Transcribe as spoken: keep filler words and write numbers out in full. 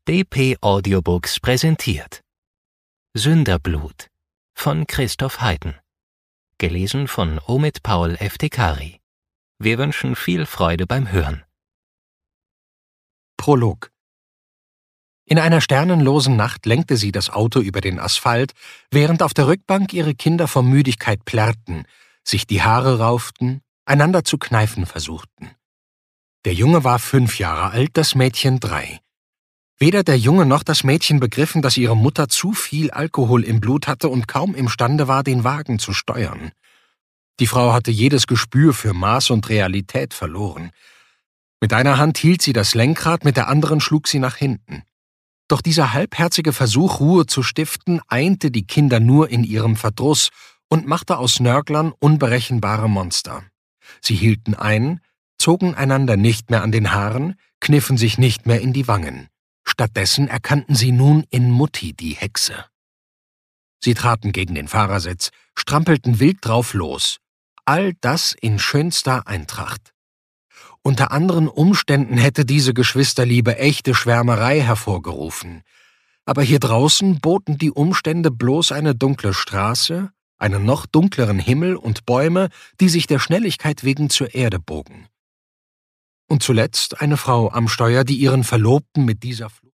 D P Audiobooks präsentiert Sünderblut von Christoph Heiden. Gelesen von Omid Paul Eftekari. Wir wünschen viel Freude beim Hören. Prolog. In einer sternenlosen Nacht lenkte sie das Auto über den Asphalt, während auf der Rückbank ihre Kinder vor Müdigkeit plärrten, sich die Haare rauften, einander zu kneifen versuchten. Der Junge war fünf Jahre alt, das Mädchen drei. Weder der Junge noch das Mädchen begriffen, dass ihre Mutter zu viel Alkohol im Blut hatte und kaum imstande war, den Wagen zu steuern. Die Frau hatte jedes Gespür für Maß und Realität verloren. Mit einer Hand hielt sie das Lenkrad, mit der anderen schlug sie nach hinten. Doch dieser halbherzige Versuch, Ruhe zu stiften, einte die Kinder nur in ihrem Verdruss und machte aus Nörglern unberechenbare Monster. Sie hielten ein, zogen einander nicht mehr an den Haaren, kniffen sich nicht mehr in die Wangen. Stattdessen erkannten sie nun in Mutti die Hexe. Sie traten gegen den Fahrersitz, strampelten wild drauf los. All das in schönster Eintracht. Unter anderen Umständen hätte diese Geschwisterliebe echte Schwärmerei hervorgerufen. Aber hier draußen boten die Umstände bloß eine dunkle Straße, einen noch dunkleren Himmel und Bäume, die sich der Schnelligkeit wegen zur Erde bogen. Und zuletzt eine Frau am Steuer, die ihren Verlobten mit dieser Flucht